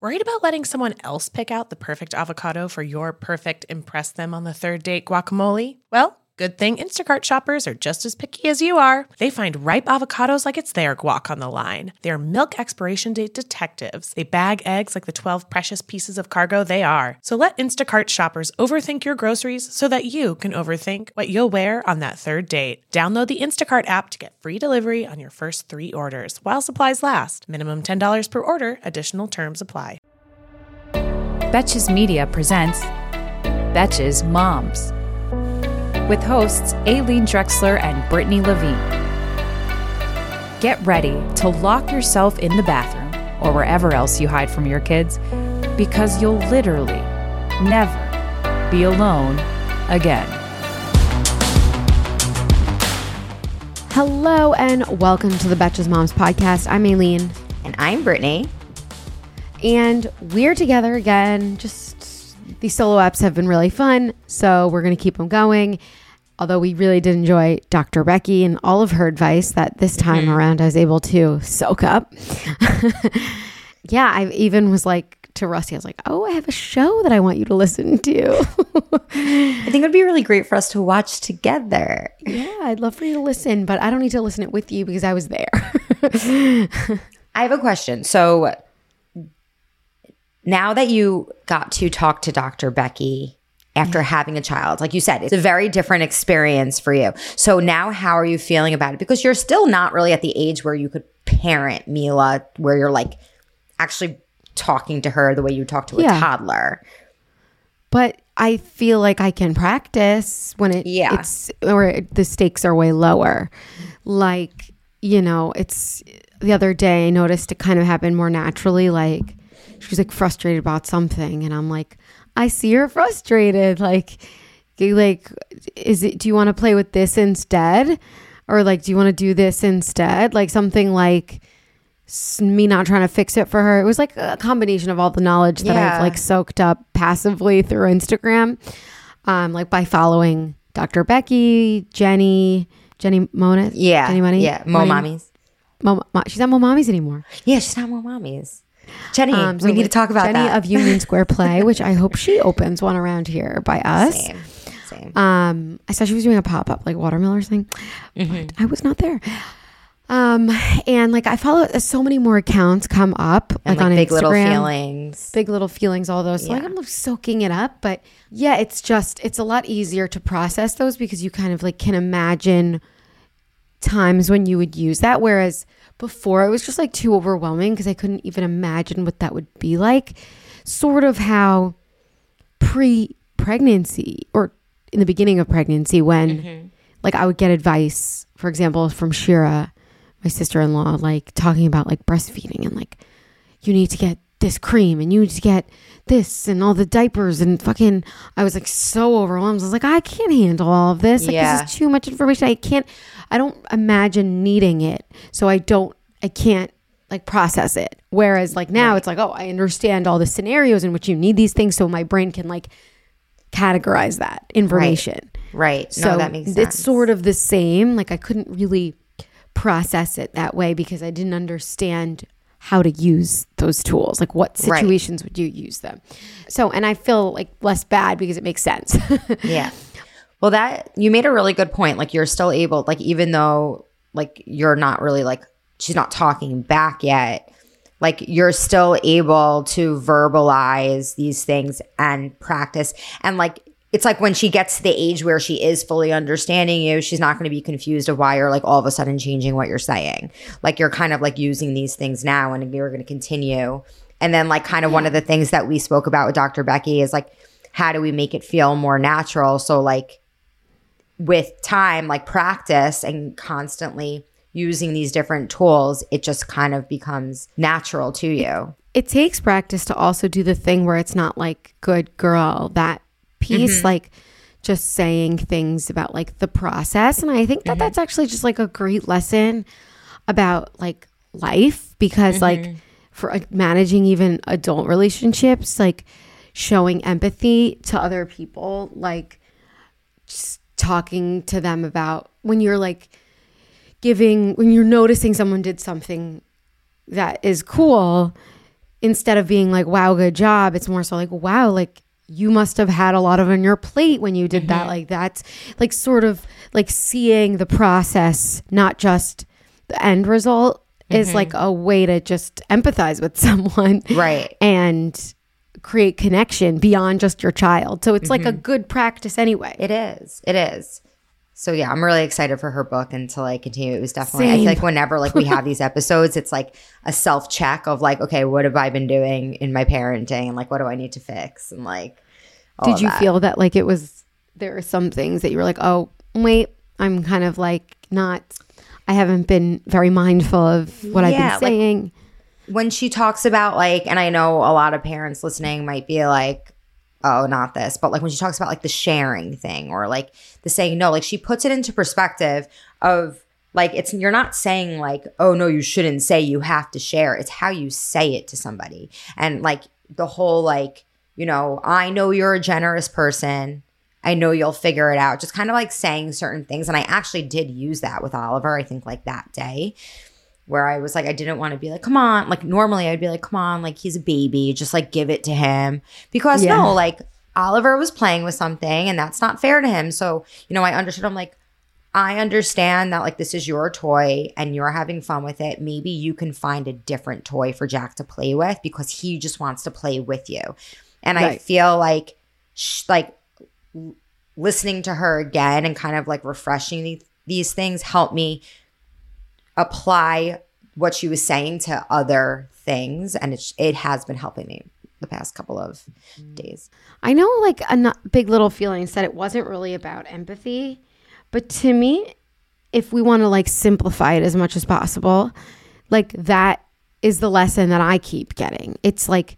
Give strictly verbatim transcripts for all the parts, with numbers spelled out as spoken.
Worried about letting someone else pick out the perfect avocado for your perfect impress them on the third date guacamole? Well, good thing Instacart shoppers are just as picky as you are. They find ripe avocados like it's their guac on the line. They're milk expiration date detectives. They bag eggs like the twelve precious pieces of cargo they are. So let Instacart shoppers overthink your groceries so that you can overthink what you'll wear on that third date. Download the Instacart app to get free delivery on your first three orders while supplies last. Minimum ten dollars per order. Additional terms apply. Betches Media presents Betches Moms, with hosts Aileen Drexler and Brittany Levine. Get ready to lock yourself in the bathroom or wherever else you hide from your kids, because you'll literally never be alone again. Hello and welcome to the Betches Moms podcast. I'm Aileen. And I'm Brittany. And we're together again. Just these solo apps have been really fun, so we're going to keep them going. Although we really did enjoy Doctor Becky and all of her advice that this time mm-hmm. around I was able to soak up. Yeah, I even was like to Rusty, I was like, oh, I have a show that I want you to listen to. I think it would be really great for us to watch together. Yeah, I'd love for you to listen, but I don't need to listen it with you because I was there. I have a question. So now that you got to talk to Doctor Becky after yeah. having a child, like you said, it's a very different experience for you. So now how are you feeling about it? Because you're still not really at the age where you could parent Mila, where you're like actually talking to her the way you talk to a yeah. toddler. But I feel like I can practice when it, yeah. it's, or it, the stakes are way lower. Like, you know, it's the other day I noticed it kind of happened more naturally. Like, she was like frustrated about something, and I'm like, I see you're frustrated. Like, like, is it? Do you want to play with this instead, or like, do you want to do this instead? Like something like me not trying to fix it for her. It was like a combination of all the knowledge that yeah. I've like soaked up passively through Instagram, um, like by following Doctor Becky, Jenny, Jenny Monis, yeah, Jenny Money, yeah, Mo Mommies. Mo, Mo, she's not Mo Mommies anymore. Yeah, she's not Mo Mommies. Jenny, um, so we need to talk about Jenny that. Jenny of Union Square Play, which I hope she opens one around here by us. Same, same. Um, I saw she was doing a pop-up, like watermelon thing. Mm-hmm. But I was not there. Um, and like I follow so many more accounts come up and like, like on big Instagram. Little Feelings. Big Little Feelings, all those. So yeah. like I'm soaking it up. But yeah, it's just, it's a lot easier to process those because you kind of like can imagine times when you would use that. Whereas before it was just like too overwhelming because I couldn't even imagine what that would be like. Sort of how pre-pregnancy or in the beginning of pregnancy when mm-hmm. like I would get advice, for example, from Shira, my sister-in-law, like talking about like breastfeeding and like you need to get this cream and you need to get this and all the diapers and fucking I was like so overwhelmed. I was like, I can't handle all of this. Like yeah. this is too much information. I can't I don't imagine needing it. So I don't I can't like process it. Whereas like now right. it's like, oh, I understand all the scenarios in which you need these things so my brain can like categorize that information. Right. right. So no, that makes sense. It's sort of the same. Like I couldn't really process it that way because I didn't understand how to use those tools. Like what situations right. would you use them? So, and I feel like less bad because it makes sense. Yeah. Well, that you made a really good point. Like you're still able, like even though like you're not really like, she's not talking back yet, like you're still able to verbalize these things and practice. And like, it's like when she gets to the age where she is fully understanding you, she's not going to be confused of why you're like all of a sudden changing what you're saying. Like you're kind of like using these things now and you're going to continue. And then like kind of one of the things that we spoke about with Doctor Becky is like, how do we make it feel more natural? So like with time, like practice and constantly using these different tools, it just kind of becomes natural to you. It takes practice to also do the thing where it's not like, good girl, that piece, mm-hmm. like just saying things about like the process. And I think that mm-hmm. that's actually just like a great lesson about like life because mm-hmm. like for uh, managing even adult relationships, like showing empathy to other people, like just talking to them about when you're like giving, when you're noticing someone did something that is cool, instead of being like, wow, good job, it's more so like, wow, like you must have had a lot of on your plate when you did mm-hmm. that. Like that's like sort of like seeing the process, not just the end result, mm-hmm. is like a way to just empathize with someone. Right. And create connection beyond just your child. So it's mm-hmm. like a good practice anyway. It is. It is. So yeah, I'm really excited for her book and to like continue. It was definitely, Same. I feel like whenever like we have these episodes, it's like a self check of like, okay, what have I been doing in my parenting and like, what do I need to fix? And like, all did of you that. feel that like it was, there are some things that you were like, oh, wait, I'm kind of like not, I haven't been very mindful of what yeah, I've been saying. Like, when she talks about like, and I know a lot of parents listening might be like, oh, not this. But like when she talks about like the sharing thing or like the saying no, like she puts it into perspective of like, it's, you're not saying like, oh no, you shouldn't say you have to share. It's how you say it to somebody. And like the whole like, you know, I know you're a generous person. I know you'll figure it out. Just kind of like saying certain things. And I actually did use that with Oliver, I think like that day. Where I was like, I didn't want to be like, come on. Like normally I'd be like, come on, like he's a baby. Just like give it to him. Because yeah. no, like Oliver was playing with something and that's not fair to him. So, you know, I understood. I'm like, I understand that like this is your toy and you're having fun with it. Maybe you can find a different toy for Jack to play with because he just wants to play with you. And right. I feel like, sh- like listening to her again and kind of like refreshing these, these things helped me apply what she was saying to other things, and it it has been helping me the past couple of days. I know like a not Big Little Feeling said it wasn't really about empathy, but to me, if we want to like simplify it as much as possible, like that is the lesson that I keep getting. It's like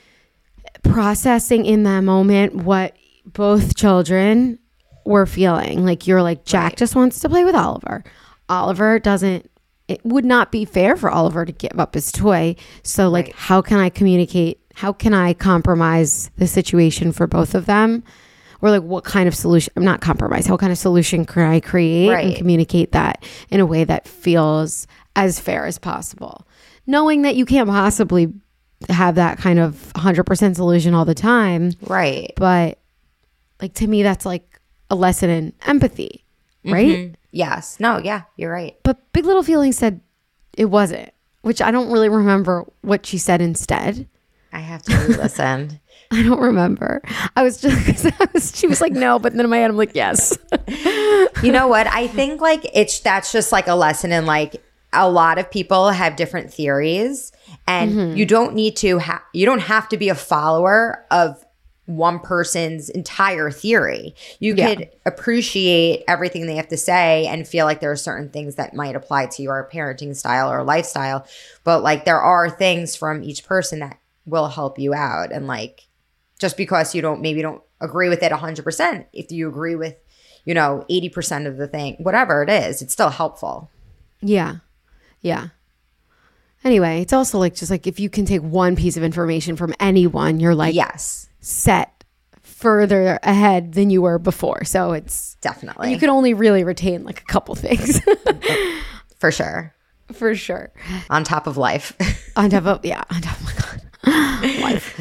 processing in that moment what both children were feeling. Like you're like, Jack right. just wants to play with Oliver. Oliver doesn't, it would not be fair for Oliver to give up his toy. So like, right. how can I communicate? How can I compromise the situation for both of them? Or like, what kind of solution, I'm not compromise. How kind of solution can I create right. and communicate that in a way that feels as fair as possible? Knowing that you can't possibly have that kind of one hundred percent solution all the time. Right. But like, to me, that's like a lesson in empathy, right? Mm-hmm. Yes. No, yeah, you're right. But Big Little Feeling said it wasn't, which I don't really remember what she said instead. I have to re-listen. I don't remember. I was just, I was, she was like, no, but then in my head, I'm like, yes. You know what? I think like it's, that's just like a lesson in like a lot of people have different theories and mm-hmm. you don't need to, ha- you don't have to be a follower of one person's entire theory. You yeah. could appreciate everything they have to say and feel like there are certain things that might apply to your parenting style or lifestyle. But like there are things from each person that will help you out. And like, just because you don't, maybe don't agree with it one hundred percent, if you agree with, you know, eighty percent of the thing, whatever it is, it's still helpful. Yeah. Yeah. Anyway, it's also like, just like if you can take one piece of information from anyone, you're like, yes. set further ahead than you were before. So it's definitely, you can only really retain like a couple things. For sure. For sure. On top of life. On top of, yeah. On top of, oh my God. Life.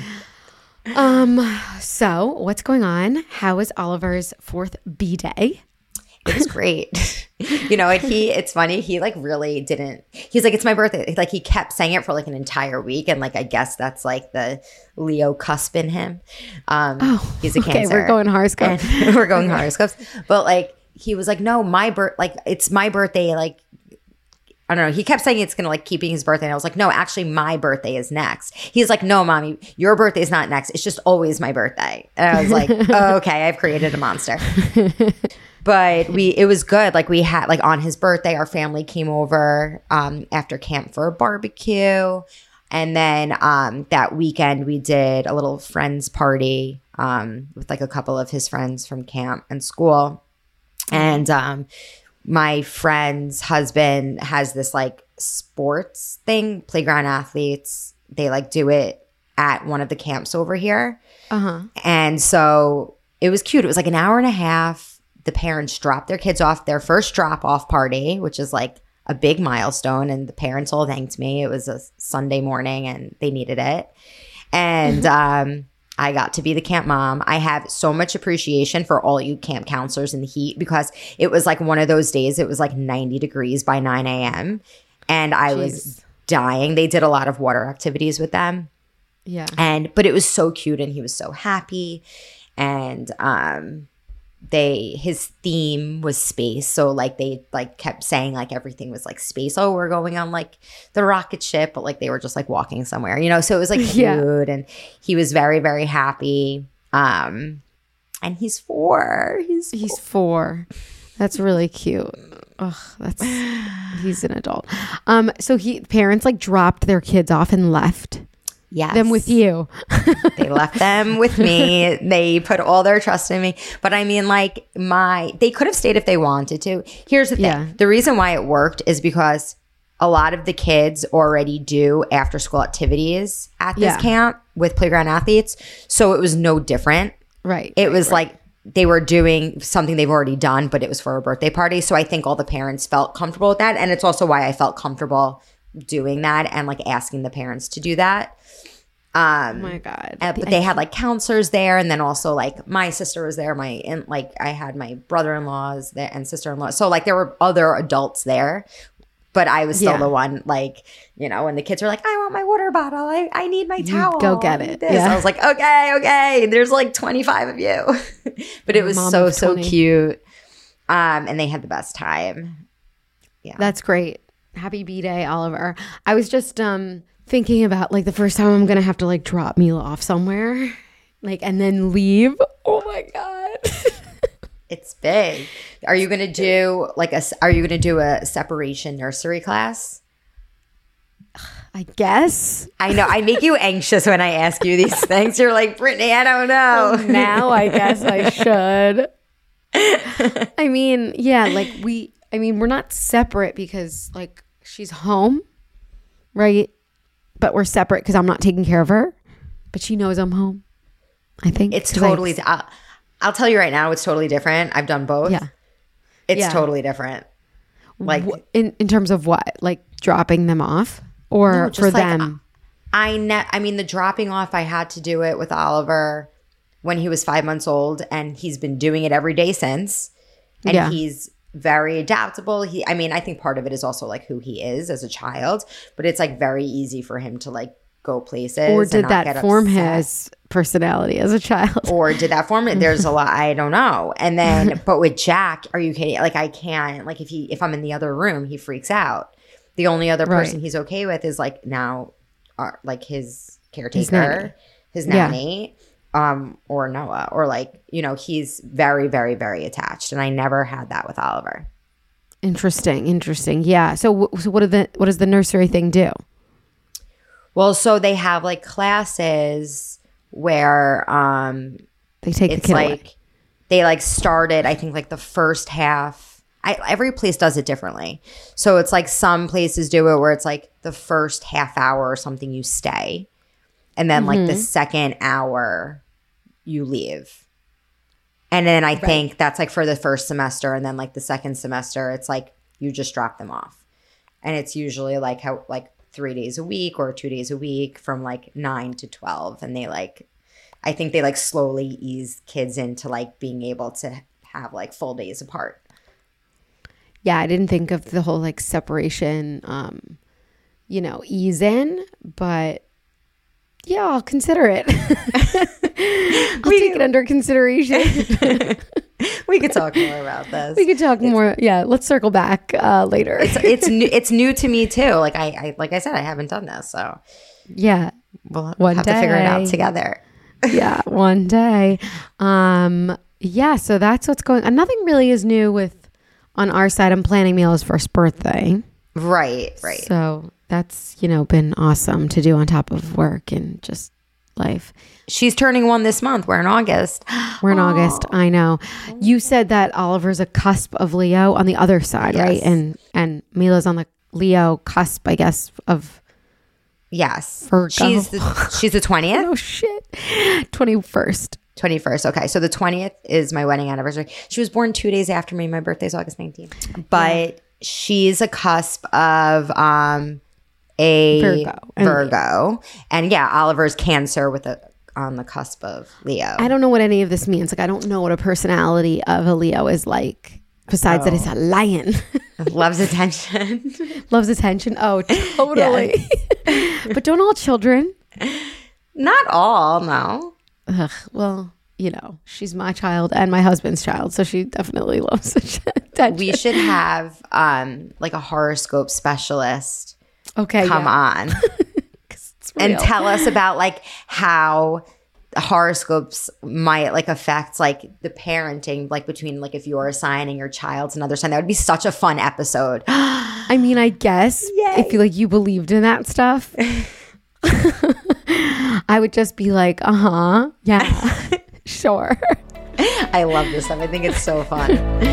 Um, so what's going on? How is Oliver's fourth B-Day? It was great. You know, and he, it's funny, he like really didn't, he's like, it's my birthday. Like he kept saying it for like an entire week. And like, I guess that's like the Leo cusp in him. Um, oh, he's a okay, Cancer. We're going horoscopes. And we're going horoscopes. But like, he was like, no, my birth, like it's my birthday. Like, I don't know. He kept saying it's going to like keeping his birthday. And I was like, no, actually my birthday is next. He's like, no, mommy, your birthday is not next. It's just always my birthday. And I was like, oh, okay, I've created a monster. But we, it was good. Like we had, like on his birthday, our family came over um, after camp for a barbecue. And then um, that weekend we did a little friends party um, with like a couple of his friends from camp and school. And um, my friend's husband has this like sports thing, Playground Athletes. They like do it at one of the camps over here. Uh-huh. And so it was cute. It was like an hour and a half. The parents dropped their kids off their first drop-off party, which is like a big milestone, and the parents all thanked me. It was a Sunday morning and they needed it. And um, I got to be the camp mom. I have so much appreciation for all you camp counselors in the heat, because it was like one of those days. It was like ninety degrees by nine a.m. and I Jeez. was dying. They did a lot of water activities with them. Yeah. And but it was so cute, and he was so happy. And um they his theme was space. So like they like kept saying like everything was like space. Oh, we're going on like the rocket ship, but like they were just like walking somewhere, you know. So it was like cute. Yeah. And he was very, very happy. Um and he's four. He's four. He's four. That's really cute. Oh, that's he's an adult. Um, so he parents like dropped their kids off and left. Yes. Them with you. They left them with me. They put all their trust in me. But I mean, like my they could have stayed if they wanted to. Here's the thing. Yeah. The reason why it worked is because a lot of the kids already do after school activities at this yeah. camp with playground athletes. So it was no different. Right. It right, was right. like they were doing something they've already done, but it was for a birthday party. So I think all the parents felt comfortable with that. And it's also why I felt comfortable doing that and like asking the parents to do that. Um, oh my God. Uh, but they had like counselors there. And then also like my sister was there. My, and like I had my brother-in-laws there and sister-in-law. So like there were other adults there, but I was still yeah. the one like, you know, when the kids were like, I want my water bottle. I, I need my towel. Go get it. Yeah. I was like, okay, okay. There's like twenty-five of you. But it was Mom so, so cute. Um, and they had the best time. Yeah. That's great. Happy B-Day, Oliver. I was just um thinking about like the first time I'm going to have to like drop Mila off somewhere like and then leave. Oh my God. It's big. Are you going to do like a, are you going to do a separation nursery class? I guess. I know. I make you anxious when I ask you these things. You're like, Brittany, I don't know. Well, now I guess I should. I mean, yeah, like we, I mean, we're not separate because like she's home, right? But we're separate because I'm not taking care of her. But she knows I'm home, I think. It's totally, I'll, I'll tell you right now, it's totally different. I've done both. Yeah. It's yeah. totally different. Like in, in terms of what? Like dropping them off or no, for like, them? I, ne- I mean, the dropping off, I had to do it with Oliver when he was five months old, and he's been doing it every day since. And yeah. he's very adaptable. He, I mean, I think part of it is also like who he is as a child, but it's like very easy for him to like go places. Or did that form his personality as a child? Or did that form it? There's a lot, I don't know. And then, but with Jack, are you kidding? Like I can't, like if he, if I'm in the other room, he freaks out. The only other person right. he's okay with is like now, uh, like his caretaker, his nanny, his nanny yeah. um, or Noah, or like, you know, he's very, very, very attached. And I never had that with Oliver. Interesting. Interesting. Yeah. So, so what, do the, what does the nursery thing do? Well, so they have like classes where um, they take it's the kid like away. They like started, I think like the first half. I, every place does it differently. So it's like some places do it where it's like the first half hour or something you stay. And then mm-hmm. like the second hour you leave. And then I right. think that's like for the first semester. And then like the second semester, it's like you just drop them off. And it's usually like how like three days a week or two days a week from like nine to twelve. And they like, I think they like slowly ease kids into like being able to have like full days apart. Yeah, I didn't think of the whole like separation, um, you know, ease in, but yeah, I'll consider it. I'll we, take it under consideration. We could talk more about this. We could talk it's, more. Yeah, let's circle back uh, later. It's it's new. It's new to me too. Like I, I, like I said, I haven't done this, so yeah, we'll one have day. to figure it out together. Yeah, one day. Um, yeah, so that's what's going on. Nothing really is new with. On our side, I'm planning Mila's first birthday. Right, right. So that's, you know, been awesome to do on top of work and just life. She's turning one this month. We're in August. We're in oh. August. I know. You said that Oliver's a cusp of Leo on the other side, yes. right? And and Mila's on the Leo cusp, I guess, of yes. Virgo. She's the she's the twentieth. Oh shit, twenty-first. twenty-first. Okay. So the twentieth is my wedding anniversary. She was born two days after me. My birthday's August nineteenth. But she's a cusp of um a Virgo. Virgo, and yeah, Oliver's Cancer with a on the cusp of Leo. I don't know what any of this means. Like, I don't know what a personality of a Leo is like, besides that it's a lion. Loves attention. Loves attention. Oh, totally. But don't all children? Not all, no. Ugh, well, you know, she's my child and my husband's child, so she definitely loves attention. We should have um like a horoscope specialist okay, come yeah. on and tell us about like how horoscopes might like affect like the parenting, like between like if you're assigning your child's another sign. That would be such a fun episode. I mean, I guess Yay. if you like you believed in that stuff, I would just be like, uh huh, yeah, sure. I love this stuff. I think it's so fun.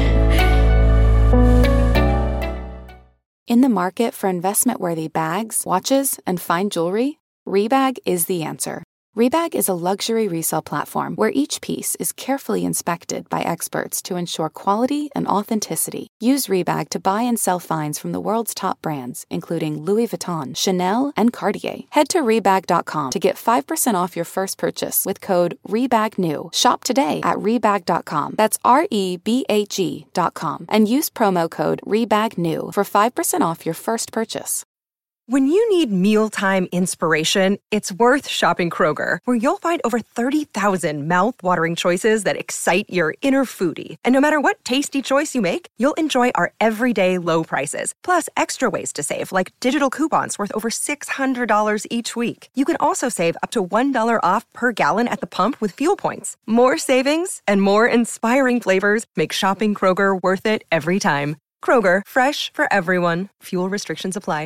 In the market for investment-worthy bags, watches, and fine jewelry, Rebag is the answer. Rebag is a luxury resale platform where each piece is carefully inspected by experts to ensure quality and authenticity. Use Rebag to buy and sell finds from the world's top brands, including Louis Vuitton, Chanel, and Cartier. Head to Rebag dot com to get five percent off your first purchase with code REBAGNEW. Shop today at Rebag dot com. That's R E B A G dot com. And use promo code REBAGNEW for five percent off your first purchase. When you need mealtime inspiration, it's worth shopping Kroger, where you'll find over thirty thousand mouth-watering choices that excite your inner foodie. And no matter what tasty choice you make, you'll enjoy our everyday low prices, plus extra ways to save, like digital coupons worth over six hundred dollars each week. You can also save up to one dollar off per gallon at the pump with fuel points. More savings and more inspiring flavors make shopping Kroger worth it every time. Kroger, fresh for everyone. Fuel restrictions apply.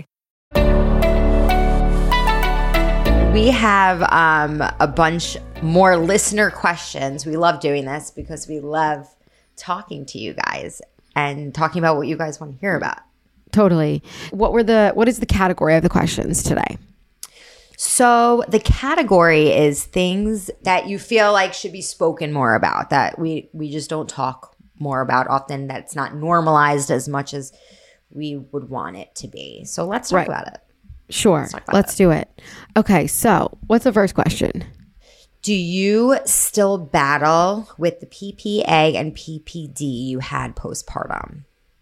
We have um, a bunch more listener questions. We love doing this because we love talking to you guys and talking about what you guys want to hear about. Totally. What were the? What is the category of the questions today? So the category is things that you feel like should be spoken more about, that we we just don't talk more about often, that's not normalized as much as we would want it to be. So let's talk Right. about it. Sure. Let's, Let's do it. Okay. So what's the first question? Do you still battle with the P P A and P P D you had postpartum?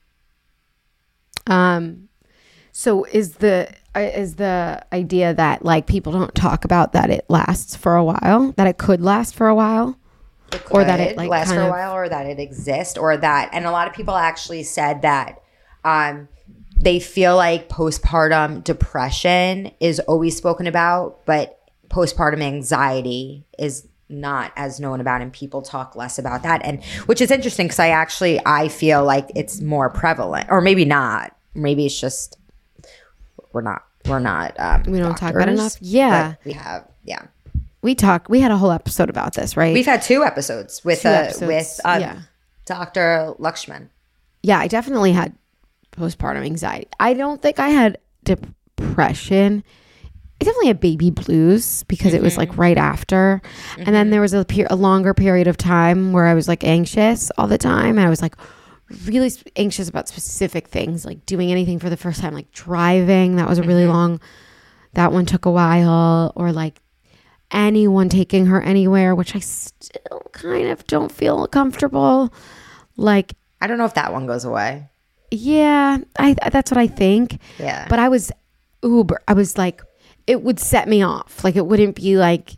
Um, so is the uh, is the idea that like people don't talk about that it lasts for a while, that it could last for a while, It or that could it like last kind for a of- while, or that it exists, or that, and a lot of people actually said that um, they feel like postpartum depression is always spoken about, but postpartum anxiety is not as known about, and people talk less about that. And which is interesting because I actually I feel like it's more prevalent, or maybe not. Maybe it's just we're not we're not um, We don't talk about doctors, enough. Yeah. but we have yeah. We talk. We had a whole episode about this, right? We've had two episodes with Two uh, episodes, with um, yeah. Doctor Lakshman. Yeah, I definitely had postpartum anxiety. I don't think I had depression. I definitely had baby blues because mm-hmm. it was like right after. Mm-hmm. And then there was a, per- a longer period of time where I was like anxious all the time. And I was like really anxious about specific things, like doing anything for the first time, like driving. That was a really mm-hmm. long, that one took a while. Or like anyone taking her anywhere, which I still kind of don't feel comfortable. Like, I don't know if that one goes away. Yeah, I that's what I think. Yeah. But I was uber. I was like, it would set me off. Like, it wouldn't be like,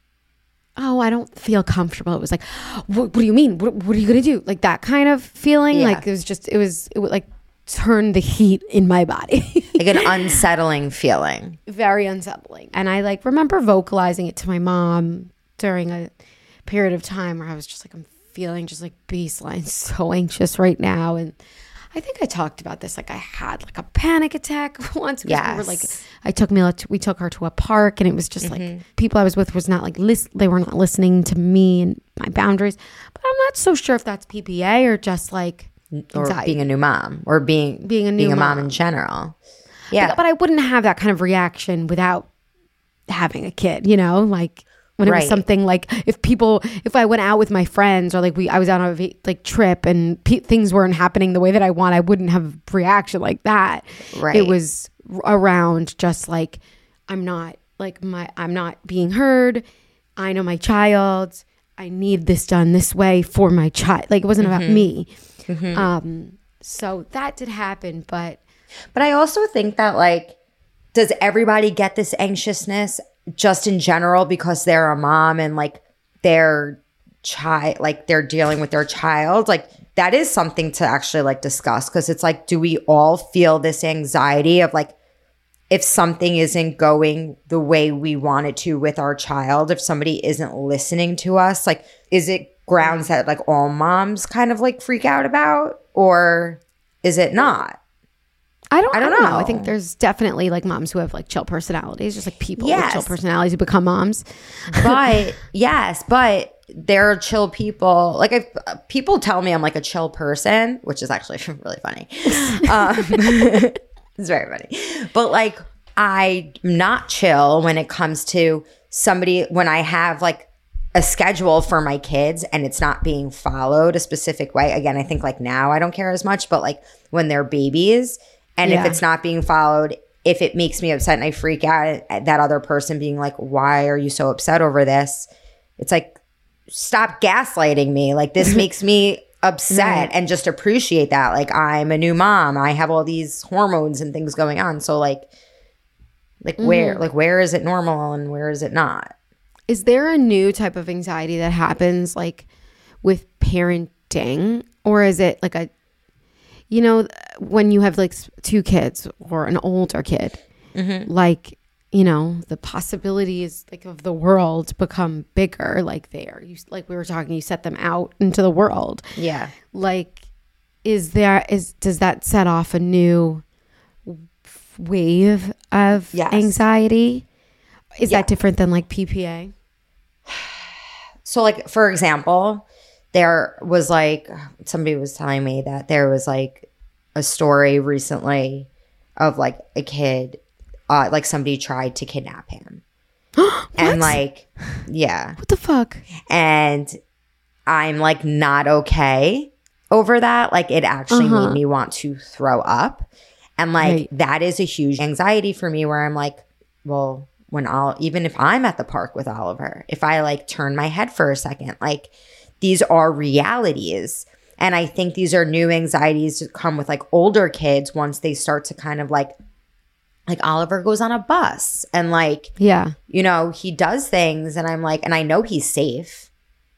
oh, I don't feel comfortable. It was like, what, what do you mean? What, what are you going to do? Like that kind of feeling. Yeah. Like it was just, it was, it would like turn the heat in my body. Like an unsettling feeling. Very unsettling. And I like remember vocalizing it to my mom during a period of time where I was just like, I'm feeling just like baseline so anxious right now. And I think I talked about this. Like I had like a panic attack once because yes. we were like, I took Mila, to, we took her to a park, and it was just mm-hmm. like people I was with was not like list, they were not listening to me and my boundaries. But I'm not so sure if that's P P A or just like or anxiety. being a new mom or being being a new being a mom. mom in general. Yeah, but, but I wouldn't have that kind of reaction without having a kid. You know, like When it Right. was something like if people, if I went out with my friends or like we, I was on a va- like trip and pe- things weren't happening the way that I want, I wouldn't have a reaction like that. Right. It was r- around just like, I'm not like my, I'm not being heard. I know my child. I need this done this way for my child. Like it wasn't Mm-hmm. about me. Um, so that did happen, but But I also think that, like, does everybody get this anxiousness just in general because they're a mom and, like, their child, like, they're dealing with their child? Like, that is something to actually, like, discuss, because it's like, do we all feel this anxiety of, like, if something isn't going the way we want it to with our child, if somebody isn't listening to us, like, is it grounds that, like, all moms kind of, like, freak out about, or is it not? I don't, I I don't don't know. know. I think there's definitely like moms who have like chill personalities, just like people Yes. with chill personalities who become moms. But yes, but there are chill people. Like, if uh, people tell me I'm like a chill person, which is actually really funny. Um, it's very funny. But like, I'm not chill when it comes to somebody, when I have like a schedule for my kids and it's not being followed a specific way. Again, I think like now I don't care as much, but like when they're babies and Yeah. if it's not being followed, if it makes me upset and I freak out at that other person being like, why are you so upset over this? It's like, stop gaslighting me. Like, this makes me upset, and just appreciate that. Like, I'm a new mom. I have all these hormones and things going on. So like, like where, like where is it normal and where is it not? Is there a new type of anxiety that happens like with parenting, or is it like a, you know, when you have like s- two kids or an older kid, like, you know, the possibilities like of the world become bigger. Like there, you like we were talking, you set them out into the world. Yeah. Like, is there is does that set off a new wave of Yes. anxiety? Is Yeah. that different than like P P A? So like, for example, there was like, somebody was telling me that there was like a story recently of like a kid, uh, like somebody tried to kidnap him. And like, yeah. What the fuck? And I'm like not okay over that. Like, it actually Uh-huh. made me want to throw up. And like, Right. that is a huge anxiety for me, where I'm like, well, when I'll, even if I'm at the park with Oliver, if I like turn my head for a second, like, these are realities. And I think these are new anxieties that come with like older kids once they start to kind of like, like Oliver goes on a bus and like, Yeah. you know, he does things, and I'm like, and I know he's safe,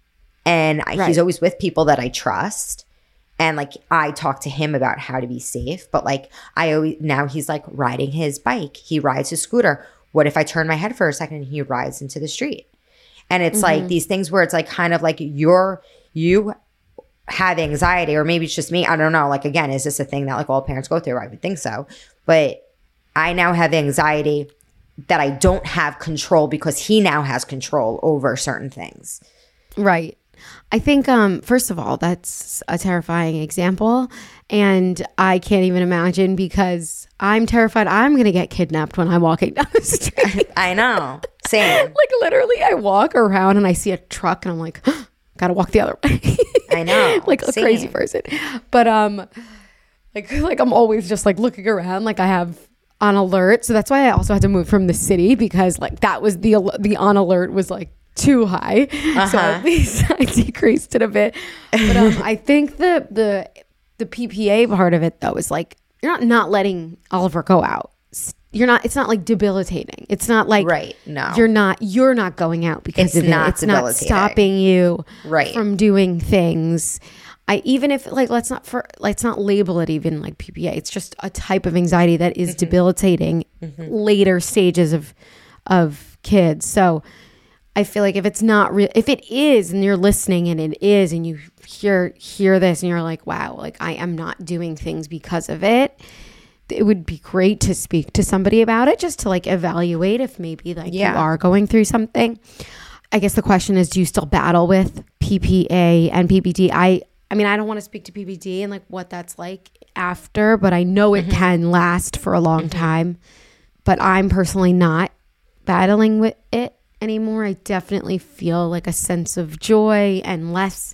and I, Right. he's always with people that I trust, and like I talk to him about how to be safe. But like, I always, now he's like riding his bike, he rides his scooter. What if I turn my head for a second and he rides into the street? And it's like these things where it's like kind of like you're you have anxiety, or maybe it's just me, I don't know. Like, again, is this a thing that like all parents go through? I would think so. But I now have anxiety that I don't have control, because he now has control over certain things. Right. I think, um, first of all, that's a terrifying example. And I can't even imagine, because I'm terrified I'm going to get kidnapped when I'm walking down the street. I know. Same. Like, literally, I walk around and I see a truck and I'm like, gotta walk the other way. I know. Like a Same. crazy person. But, um, like, like I'm always just like looking around, like I have on alert. So that's why I also had to move from the city, because like that was the, al- the on alert was like too high. So at least I decreased it a bit. But um, I think the, the, the P P A part of it though is like, you're not not letting Oliver go out. S- You're not, it's not like debilitating. It's not like, Right, no. you're not, you're not going out because It's of not it. It's not debilitating. stopping you Right. from doing things. I, even if like, let's not for, let's not label it even like P P A. It's just a type of anxiety that is Mm-hmm. debilitating later stages of, of kids. So I feel like if it's not real, if it is, and you're listening and it is, and you hear, hear this and you're like, wow, like I am not doing things because of it. It would be great to speak to somebody about it, just to like evaluate if maybe like Yeah. you are going through something. I guess the question is, do you still battle with P P A and P P D? I, I mean, I don't want to speak to P P D and like what that's like after, but I know it can last for a long time. But I'm personally not battling with it anymore. I definitely feel like a sense of joy and less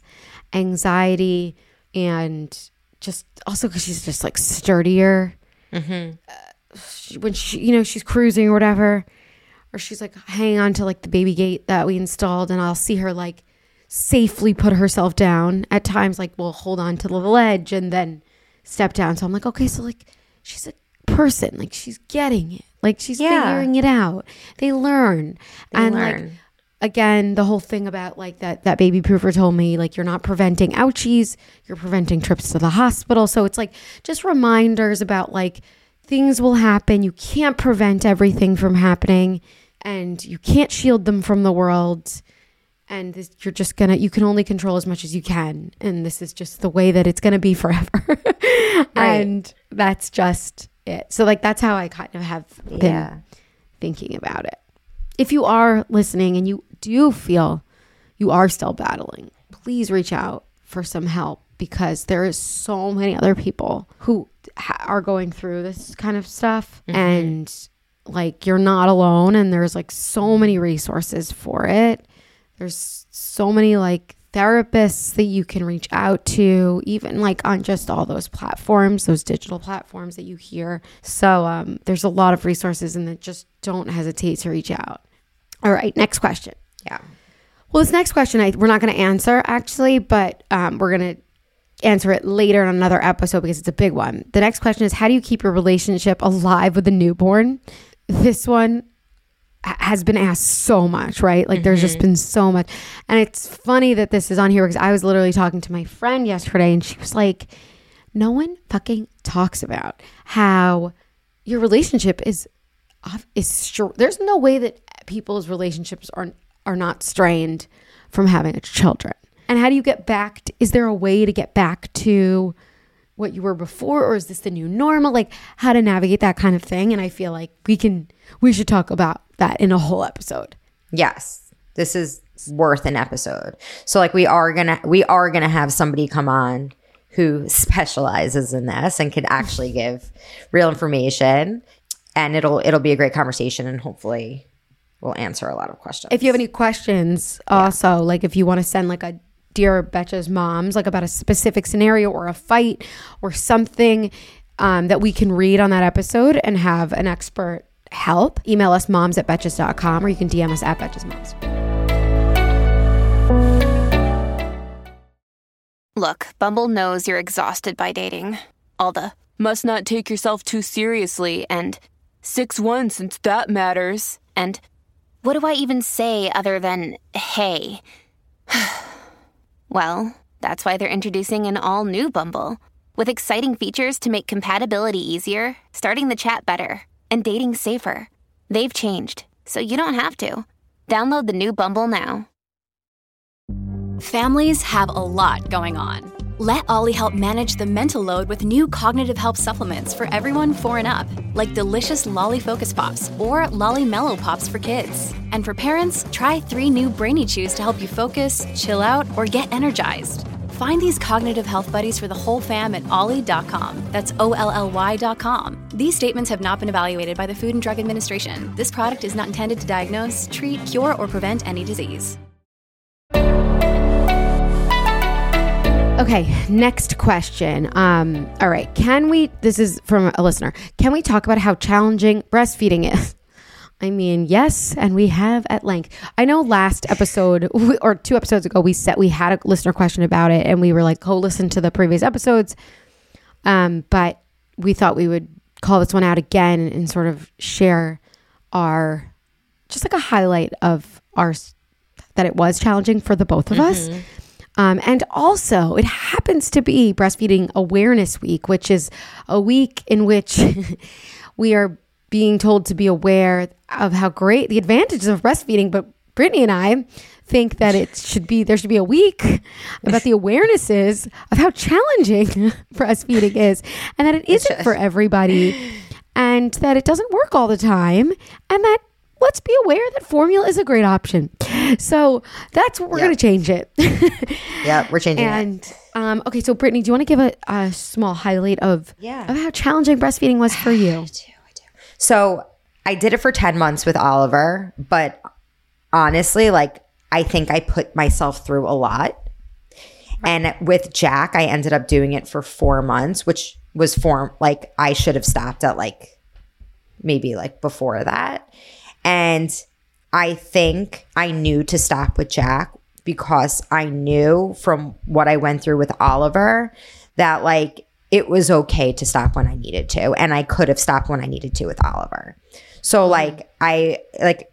anxiety, and just also because she's just like sturdier. Mm-hmm. Uh, she, when she, you know, she's cruising or whatever, or she's like hanging on to like the baby gate that we installed, and I'll see her like safely put herself down. At times, like we'll hold on to the ledge and then step down. So I'm like, okay, so like she's a person, like she's getting it, like she's yeah. figuring it out. They learn, they and learn. like again, the whole thing about like that that baby proofer told me, like you're not preventing ouchies, you're preventing trips to the hospital. So it's like just reminders about like things will happen. You can't prevent everything from happening, and you can't shield them from the world. And this, you're just gonna, you can only control as much as you can. And this is just the way that it's gonna be forever. Right. And that's just it. So like, that's how I kind of have been yeah. thinking about it. If you are listening and you do feel you are still battling, please reach out for some help, because there is so many other people who ha- are going through this kind of stuff. Mm-hmm. And like, you're not alone, and there's like so many resources for it. There's so many like therapists that you can reach out to, even like on just all those platforms, those digital platforms that you hear. So um, there's a lot of resources, and that just don't hesitate to reach out. All right, next question. Yeah. Well, this next question, I, we're not going to answer actually, but um, we're going to answer it later in another episode because it's a big one. The next question is, how do you keep your relationship alive with a newborn? This one has been asked so much, right? Like mm-hmm. there's just been so much. And it's funny that this is on here because I was literally talking to my friend yesterday, and she was like, no one fucking talks about how your relationship is, is str- there's no way that people's relationships are, are not strained from having children. And how do you get back to, is there a way to get back to what you were before, or is this the new normal? Like how to navigate that kind of thing. And I feel like we can, we should talk about that in a whole episode. Yes. This is worth an episode. So like we are going to, we are going to have somebody come on who specializes in this and can actually give real information, and it'll, it'll be a great conversation, and hopefully we'll answer a lot of questions. If you have any questions also, yeah. like if you want to send like a Dear Betches Moms, like about a specific scenario or a fight or something um, that we can read on that episode and have an expert help, email us moms at betches dot com, or you can D M us at Betches Moms. Look, Bumble knows you're exhausted by dating. All the must not take yourself too seriously and six one since that matters. And what do I even say other than hey? Well, that's why they're introducing an all-new Bumble, with exciting features to make compatibility easier, starting the chat better, and dating safer. They've changed, so you don't have to. Download the new Bumble now. Families have a lot going on. Let Ollie help manage the mental load with new cognitive help supplements for everyone four and up, like delicious Lolly Focus Pops or Lolly Mellow Pops for kids. And for parents, try three new Brainy Chews to help you focus, chill out, or get energized. Find these cognitive health buddies for the whole fam at ollie dot com. That's O L L Y dot com. These statements have not been evaluated by the Food and Drug Administration. This product is not intended to diagnose, treat, cure, or prevent any disease. Okay, next question. Um, all right, can we, this is from a listener, can we talk about how challenging breastfeeding is? I mean, yes, and we have at length. I know last episode, or two episodes ago, we said we had a listener question about it, and we were like, go listen to the previous episodes. Um, but we thought we would call this one out again and, and sort of share our, just like a highlight of our, that it was challenging for the both of mm-hmm. us. Um, and also, it happens to be Breastfeeding Awareness Week, which is a week in which we are being told to be aware of how great the advantages of breastfeeding. But Brittany and I think that it should be, there should be a week about the awarenesses of how challenging breastfeeding is, and that it isn't for everybody, and that it doesn't work all the time, and that let's be aware that formula is a great option. So that's what we're yep. going to change it. Yeah, we're changing and, it. Um, okay, so Brittany, do you want to give a, a small highlight of, yeah. of how challenging breastfeeding was for you? I do, I do. So I did it for ten months with Oliver, but honestly, like, I think I put myself through a lot. And with Jack, I ended up doing it for four months, which was for, like, I should have stopped at, like, maybe, like, before that. And I think I knew to stop with Jack because I knew from what I went through with Oliver that, like, it was okay to stop when I needed to. And I could have stopped when I needed to with Oliver. So, like, I, like,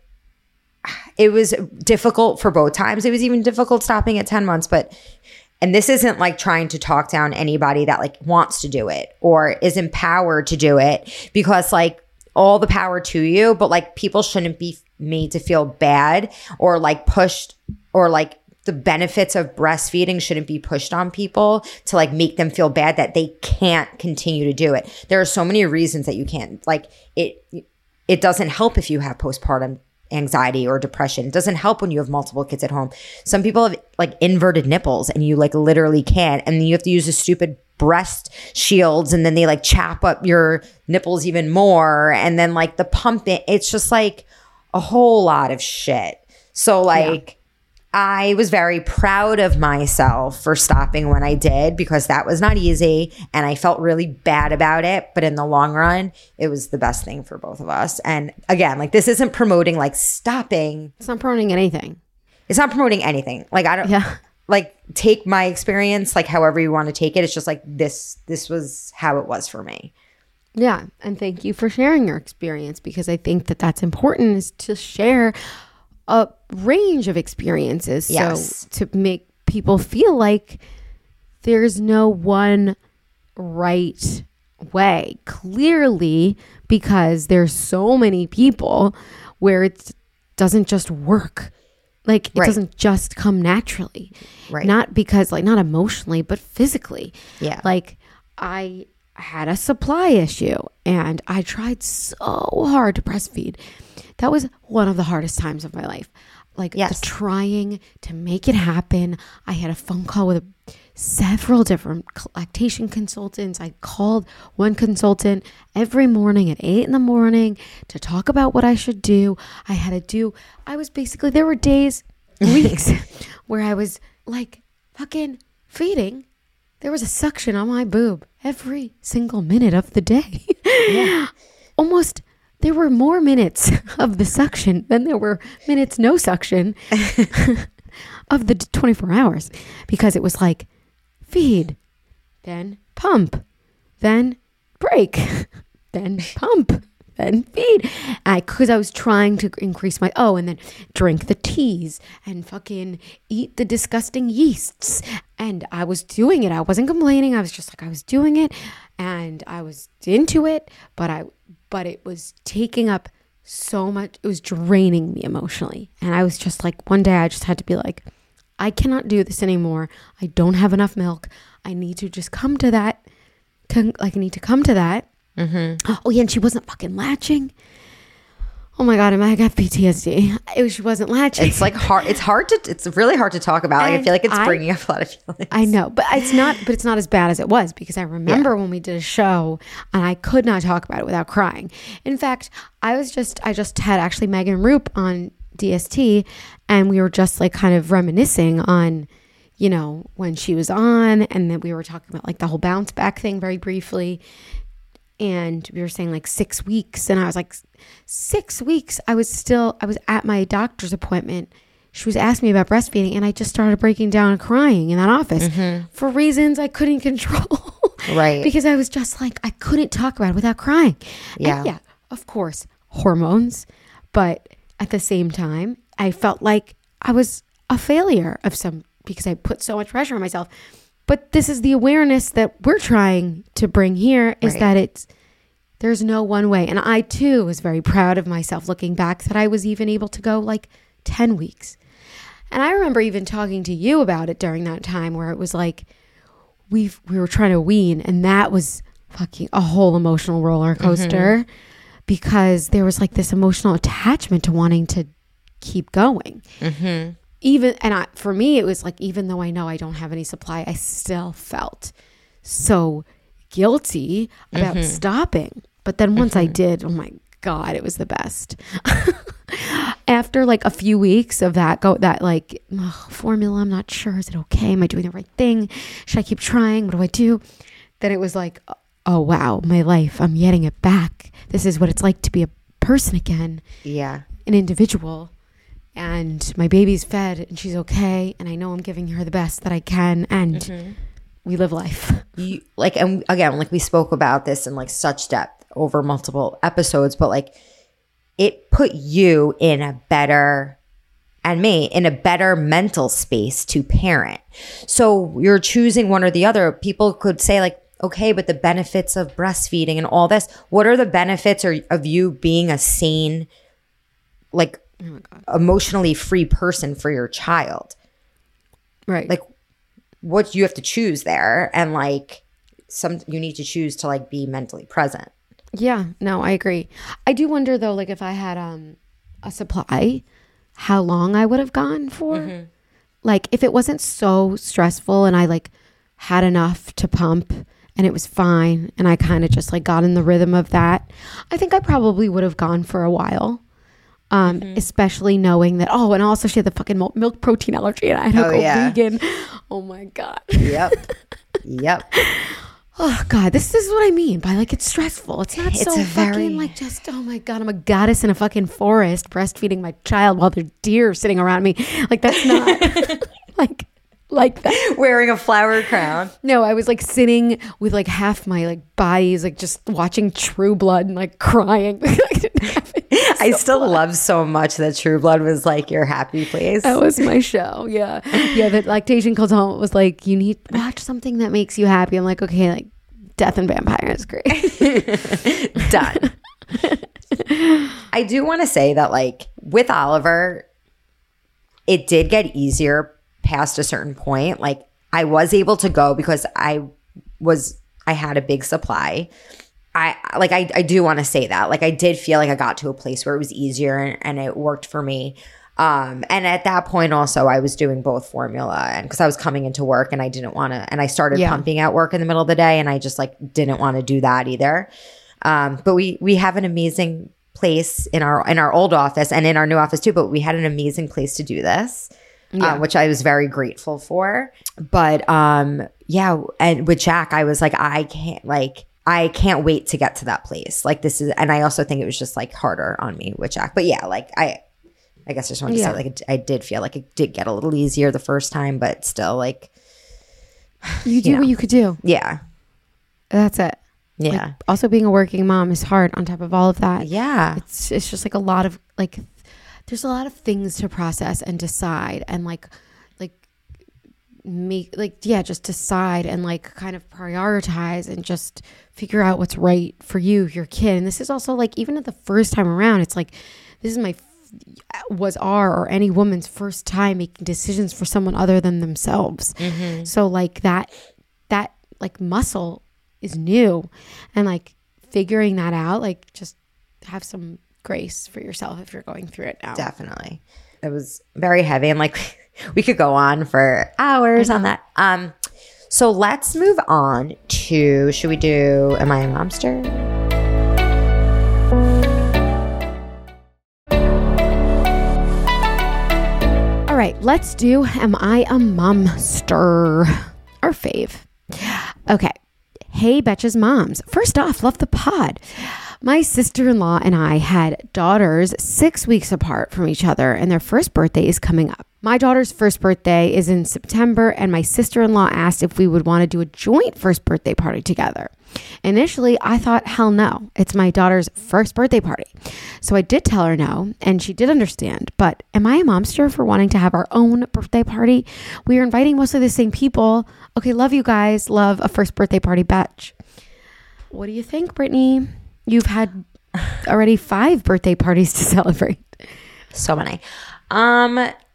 it was difficult for both times. It was even difficult stopping at ten months, but... And this isn't like trying to talk down anybody that like wants to do it or is empowered to do it, because like all the power to you, but like people shouldn't be made to feel bad or like pushed, or like the benefits of breastfeeding shouldn't be pushed on people to like make them feel bad that they can't continue to do it. There are so many reasons that you can't, like it, it doesn't help if you have postpartum anxiety or depression. It doesn't help when you have multiple kids at home. Some people have like inverted nipples and you like literally can't, and then you have to use the stupid breast shields, and then they like chap up your nipples even more, and then like the pumping, it's just like a whole lot of shit. So like yeah. I was very proud of myself for stopping when I did, because that was not easy and I felt really bad about it. But in the long run, it was the best thing for both of us. And again, like this isn't promoting like stopping. It's not promoting anything. It's not promoting anything. Like I don't yeah. like take my experience like however you want to take it. It's just like this, this was how it was for me. Yeah. And thank you for sharing your experience, because I think that that's important, is to share a range of experiences. Yes. So to make people feel like there's no one right way. Clearly, because there's so many people where it doesn't just work. Like it right. doesn't just come naturally. Right. Not because like not emotionally, but physically. Yeah. Like I had a supply issue and I tried so hard to breastfeed. That was one of the hardest times of my life. Like yes. the trying to make it happen. I had a phone call with a, several different lactation consultants. I called one consultant every morning at eight in the morning to talk about what I should do. I had to do, I was basically, there were days, weeks where I was like fucking feeding. There was a suction on my boob every single minute of the day. Yeah. Almost. There were more minutes of the suction than there were minutes no suction of the twenty-four hours, because it was like feed, then pump, then break, then pump, then feed. I, because I was trying to increase my, oh, and then drink the teas and fucking eat the disgusting yeasts. And I was doing it. I wasn't complaining. I was just like, I was doing it and I was into it, but I, but it was taking up so much. It was draining me emotionally. And I was just like, one day I just had to be like, I cannot do this anymore. I don't have enough milk. I need to just come to that. Con- like I need to come to that. Mm-hmm. Oh yeah, and she wasn't fucking latching. Oh my God, I got P T S D. It was, she wasn't latching. It's like hard. It's hard to. It's really hard to talk about. Like, I feel like it's I, bringing up a lot of feelings. I know, but it's not. But it's not as bad as it was, because I remember yeah. when we did a show and I could not talk about it without crying. In fact, I was just. I just had actually Megan Roop on D S T, and we were just like kind of reminiscing on, you know, when she was on, and then we were talking about like the whole bounce back thing very briefly. And we were saying like six weeks. And I was like, six weeks. I was still, I was at my doctor's appointment. She was asking me about breastfeeding. And I just started breaking down and crying in that office mm-hmm. for reasons I couldn't control. Right. Because I was just like, I couldn't talk about it without crying. Yeah. And yeah, of course, hormones. But at the same time, I felt like I was a failure of some, because I put so much pressure on myself. But this is the awareness that we're trying to bring here, is right. that it's, there's no one way. And I too was very proud of myself looking back that I was even able to go like ten weeks. And I remember even talking to you about it during that time, where it was like, we we were trying to wean, and that was fucking a whole emotional roller coaster mm-hmm. because there was like this emotional attachment to wanting to keep going. Mm-hmm. Even, and I, for me, it was like, even though I know I don't have any supply, I still felt so guilty about mm-hmm. stopping. But then once mm-hmm. I did, oh my God, it was the best. after like a few weeks of that, go that like ugh, formula, I'm not sure. Is it okay? Am I doing the right thing? Should I keep trying? What do I do? Then it was like, oh wow, my life, I'm getting it back. This is what it's like to be a person again. Yeah. An individual. And my baby's fed and she's okay. And I know I'm giving her the best that I can. And mm-hmm. we live life. You, like, and again, like we spoke about this in like such depth over multiple episodes, but like it put you in a better, and me, in a better mental space to parent. So you're choosing one or the other. People could say like, okay, but the benefits of breastfeeding and all this, what are the benefits or, of you being a sane, like, oh my God, emotionally free person for your child? Right. Like, what you have to choose there, and like some you need to choose to like be mentally present. Yeah, no, I agree. I do wonder though, like if I had um a supply, how long I would have gone for. Mm-hmm. Like if it wasn't so stressful and I like had enough to pump and it was fine and I kind of just like got in the rhythm of that, I think I probably would have gone for a while. Um, mm-hmm. Especially knowing that, oh, and also she had the fucking milk protein allergy and I had to oh, go yeah. vegan. Oh my God. Yep. Yep. Oh God, this is what I mean by like, it's stressful. It's not it's so very... fucking like just, oh my God, I'm a goddess in a fucking forest breastfeeding my child while there's deer sitting around me. Like that's not like, like that. Wearing a flower crown. No, I was like sitting with like half my like bodies, like just watching True Blood and like crying. I still love so much that True Blood was like your happy place. That was my show. Yeah. Yeah. That Lactation Comes Home was like, you need to watch something that makes you happy. I'm like, okay, like Death and Vampire is great. Done. I do want to say that like with Oliver, it did get easier past a certain point. Like I was able to go because I was, I had a big supply. I like I, I do want to say that like I did feel like I got to a place where it was easier and, and it worked for me. Um, and at that point also I was doing both formula and because I was coming into work and I didn't want to, and I started yeah. pumping at work in the middle of the day and I just like didn't want to do that either. Um, but we we have an amazing place in our in our old office and in our new office too. But we had an amazing place to do this. Yeah. Uh, which I was very grateful for. But um, yeah, and with Jack, I was like, I can't like. I can't wait to get to that place. Like this is, and I also think it was just like harder on me with Jack. But yeah, like I, I guess I just wanted to yeah. say like it, I did feel like it did get a little easier the first time, but still like you, you do know. What you could do. Yeah, that's it. Yeah. Like, also, being a working mom is hard. On top of all of that, yeah, it's it's just like a lot of like, there's a lot of things to process and decide and like. make like yeah just decide and like kind of prioritize and just figure out what's right for you, your kid. And this is also like even at the first time around, it's like this is my was our or any woman's first time making decisions for someone other than themselves. Mm-hmm. So like that that like muscle is new, and like figuring that out, like just have some grace for yourself if you're going through it now. Definitely. It was very heavy and like we could go on for hours on that. Um, so let's move on to, should we do Am I a Momster? All right, let's do Am I a Momster? Our fave. Okay. Hey, Betches moms. First off, love the pod. My sister-in-law and I had daughters six weeks apart from each other, and their first birthday is coming up. My daughter's first birthday is in September, and my sister-in-law asked if we would want to do a joint first birthday party together. Initially, I thought, hell no, it's my daughter's first birthday party. So I did tell her no, and she did understand. But am I a momster for wanting to have our own birthday party? We are inviting mostly the same people. Okay, love you guys. Love a first birthday party batch. What do you think, Brittany? You've had already five birthday parties to celebrate. So many. Um,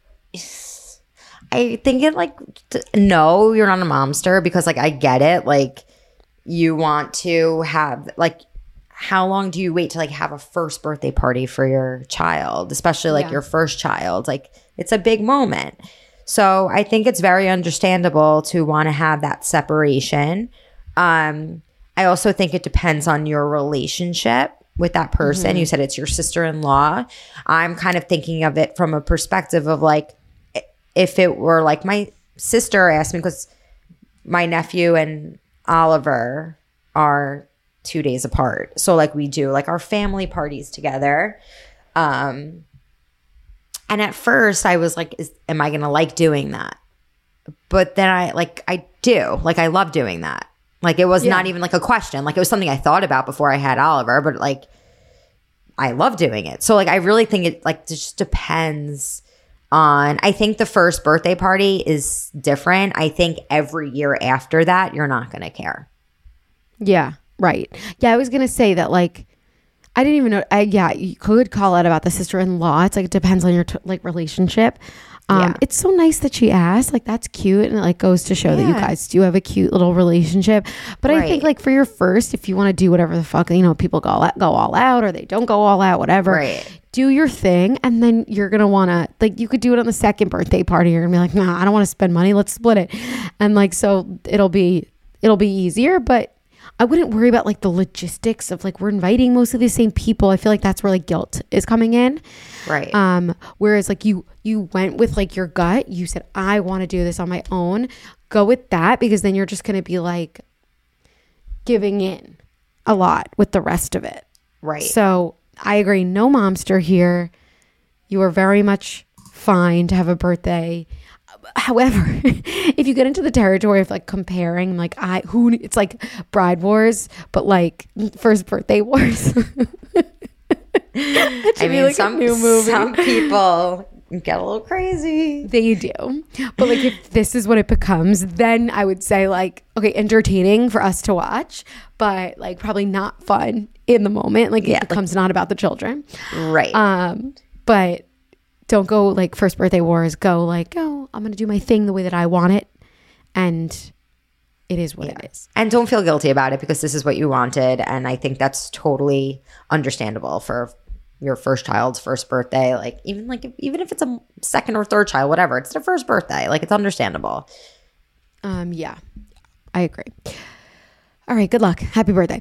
I think it like, t- no, you're not a momster because like, I get it. Like you want to have like, how long do you wait to like have a first birthday party for your child, especially like yeah. your first child? Like it's a big moment. So I think it's very understandable to want to have that separation. Um, I also think it depends on your relationship. with that person. Mm-hmm. You said it's your sister-in-law. I'm kind of thinking of it from a perspective of like, if it were like my sister asked me, because my nephew and Oliver are two days apart. So like we do like our family parties together. Um, and at first I was like, is, am I going to like doing that? But then I like, I do. Like I love doing that. Like it was yeah. not even like a question. Like it was something I thought about before I had Oliver, but like I love doing it. So like I really think it like just depends on, I think the first birthday party is different. I think every year after that, you're not going to care. Yeah, right. Yeah, I was going to say that like, I didn't even know. I, yeah, you could call out about the sister-in-law. It's like, it depends on your t- like relationship. Um, yeah. It's so nice that she asked. Like, that's cute. And it like goes to show yeah. that you guys do have a cute little relationship. But right. I think like for your first, if you want to do whatever the fuck, you know, people go, all, go all out or they don't go all out, whatever. Right. Do your thing. And then you're going to want to, like, you could do it on the second birthday party. You're going to be like, nah, I don't want to spend money. Let's split it. And like, so it'll be, it'll be easier. But I wouldn't worry about like the logistics of like, we're inviting mostly the same people. I feel like that's where like guilt is coming in. Right. Um, whereas like you, you went with like your gut, you said, I want to do this on my own. Go with that, because then you're just going to be like giving in a lot with the rest of it. Right. So I agree. No momster here. You are very much fine to have a birthday. However, if you get into the territory of like comparing, like I who it's like bride wars, but like first birthday wars. I mean, like some some people get a little crazy. They do, but like if this is what it becomes, then I would say like okay, entertaining for us to watch, but like probably not fun in the moment. Like yeah, it becomes like, not about the children, right? Um, but. Don't go like first birthday wars. Go like, oh, I'm going to do my thing the way that I want it. And it is what yeah. it is. And don't feel guilty about it, because this is what you wanted. And I think that's totally understandable for your first child's first birthday. Like even like if, even if it's a second or third child, whatever, it's their first birthday. Like it's understandable. Um, yeah, I agree. All right. Good luck. Happy birthday.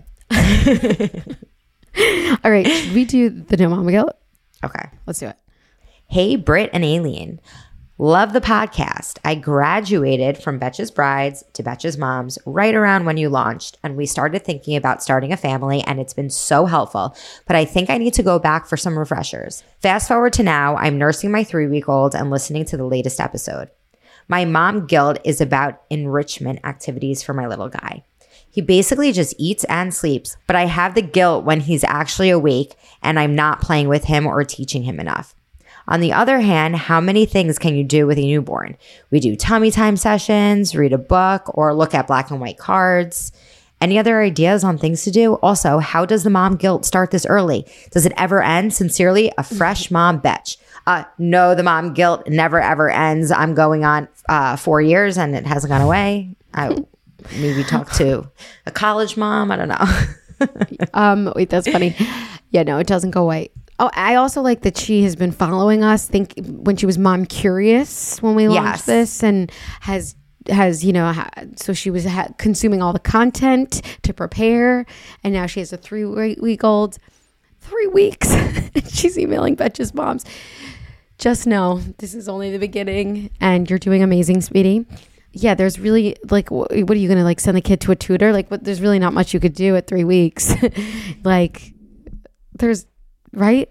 All right. Should we do the No Mama Guilt? Okay. Let's do it. Hey, Britt and Aileen. Love the podcast. I graduated from Betches Brides to Betches Moms right around when you launched, and we started thinking about starting a family, and it's been so helpful. But I think I need to go back for some refreshers. Fast forward to now, I'm nursing my three-week-old and listening to the latest episode. My mom guilt is about enrichment activities for my little guy. He basically just eats and sleeps, but I have the guilt when he's actually awake and I'm not playing with him or teaching him enough. On the other hand, how many things can you do with a newborn? We do tummy time sessions, read a book, or look at black and white cards. Any other ideas on things to do? Also, how does the mom guilt start this early? Does it ever end? Sincerely, a fresh mom bitch. Uh, no, the mom guilt never ever ends. I'm going on uh, four years and it hasn't gone away. I maybe talk to a college mom. I don't know. um, wait, that's funny. Yeah, no, it doesn't go away. Oh, I also like that she has been following us. Think when she was Mom Curious when we launched yes. this, and has has you know ha, so she was ha- consuming all the content to prepare, and now she has a three week old, three weeks. She's emailing Betches Moms. Just know this is only the beginning, and you're doing amazing, sweetie. Yeah, there's really like, what are you gonna like send the kid to a tutor? Like, what? There's really not much you could do at three weeks. Like, there's. Right?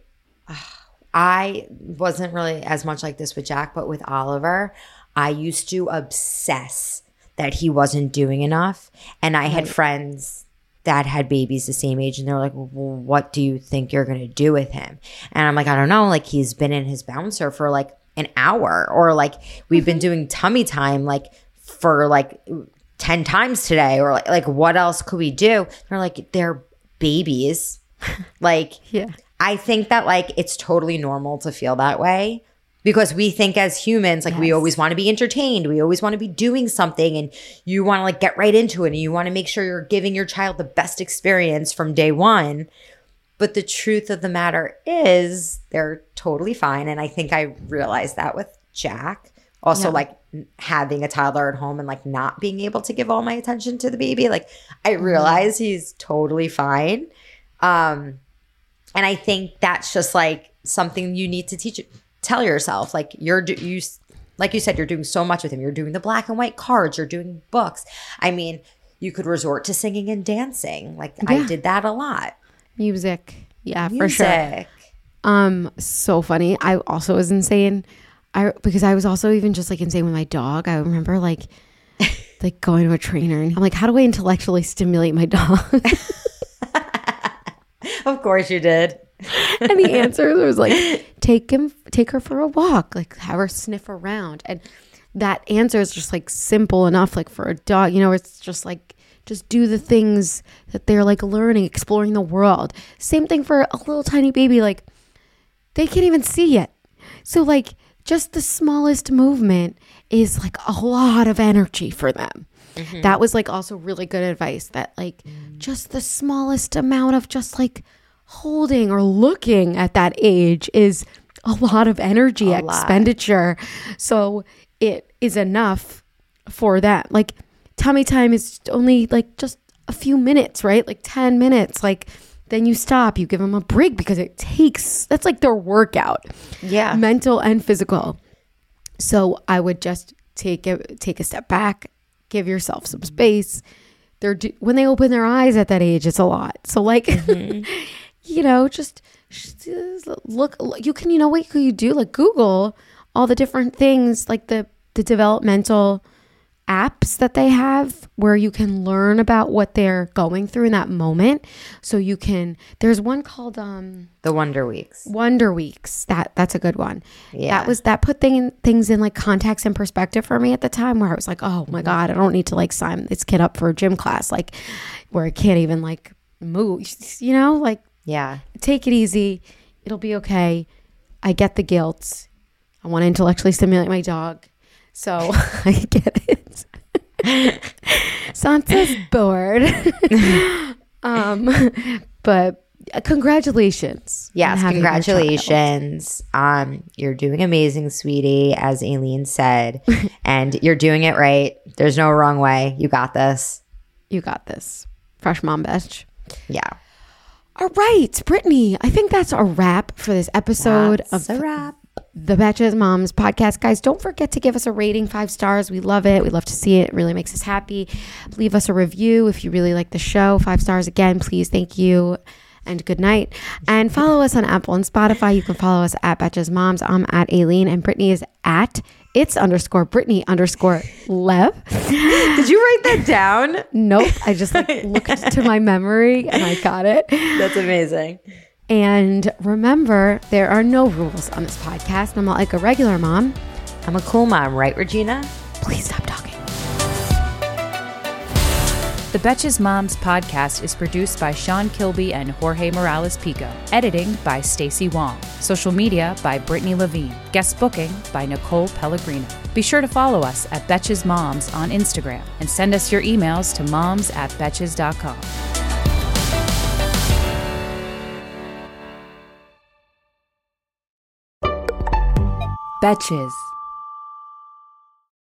I wasn't really as much like this with Jack, but with Oliver, I used to obsess that he wasn't doing enough. And I had right. friends that had babies the same age, and they're like, well, what do you think you're going to do with him? And I'm like, I don't know. Like, he's been in his bouncer for like an hour, or like we've mm-hmm. been doing tummy time like for like ten times today, or like, like what else could we do? They're like, they're babies. Like, yeah. I think that like it's totally normal to feel that way, because we think as humans, like yes. we always want to be entertained. We always want to be doing something, and you want to like get right into it, and you want to make sure you're giving your child the best experience from day one. But the truth of the matter is they're totally fine. And I think I realized that with Jack. Also, yeah. like having a toddler at home and like not being able to give all my attention to the baby. Like I realize mm-hmm. he's totally fine. Um And I think that's just like something you need to teach, tell yourself. Like you're, you, like you said, you're doing so much with him. You're doing the black and white cards. You're doing books. I mean, you could resort to singing and dancing. Like yeah. I did that a lot. Music. Yeah, Music. for sure. Um, so funny. I also was insane. I because I was also even just like insane with my dog. I remember like like going to a trainer and I'm like, how do I intellectually stimulate my dog? Of course you did. And the answer was like, take him, take her for a walk, like have her sniff around. And that answer is just like simple enough, like for a dog, you know, it's just like, just do the things that they're like learning, exploring the world. Same thing for a little tiny baby, like they can't even see yet. So like just the smallest movement is like a lot of energy for them. Mm-hmm. That was like also really good advice that like mm. just the smallest amount of just like holding or looking at that age is a lot of energy a expenditure. Lot. So it is enough for that. Like tummy time is only like just a few minutes, right? Like ten minutes. Like then you stop, you give them a break because it takes, that's like their workout. Yeah. Mental and physical. So I would just take a, take a step back, give yourself some space. They're do, when they open their eyes at that age, it's a lot. So like, mm-hmm. you know, just, just look, you can, you know, what could you do? Like Google all the different things, like the, the developmental apps that they have where you can learn about what they're going through in that moment. So you can, there's one called um the Wonder Weeks. Wonder Weeks. That that's a good one. Yeah. That was that put thing, things in like context and perspective for me at the time where I was like, oh my God, I don't need to like sign this kid up for a gym class, like where I can't even like move, you know, like yeah. Take it easy. It'll be okay. I get the guilt. I want to intellectually stimulate my dog. So I get it. Sansa's bored. um, but uh, congratulations. Yes, congratulations. Um, you're doing amazing, sweetie, as Aileen said. And you're doing it right. There's no wrong way. You got this. You got this. Fresh mom bitch. Yeah. All right, Brittany. I think that's a wrap for this episode that's of a wrap. The Betches Moms podcast. Guys, don't forget to give us a rating, five stars. We love it. We love to see it. It really makes us happy. Leave us a review if you really like the show. Five stars again, please. Thank you. And good night. And follow us on Apple and Spotify. You can follow us at Betches Moms. I'm at Aileen and Brittany is at it's underscore Brittany underscore Lev. Did you write that down? Nope. I just like looked to my memory and I got it. That's amazing. And remember, there are no rules on this podcast. I'm not like a regular mom. I'm a cool mom, right, Regina? Please stop talking. The Betches Moms podcast is produced by Sean Kilby and Jorge Morales Pico. Editing by Stacey Wong. Social media by Brittany Levine. Guest booking by Nicole Pellegrino. Be sure to follow us at Betches Moms on Instagram and send us your emails to moms at betches dot com. Betches.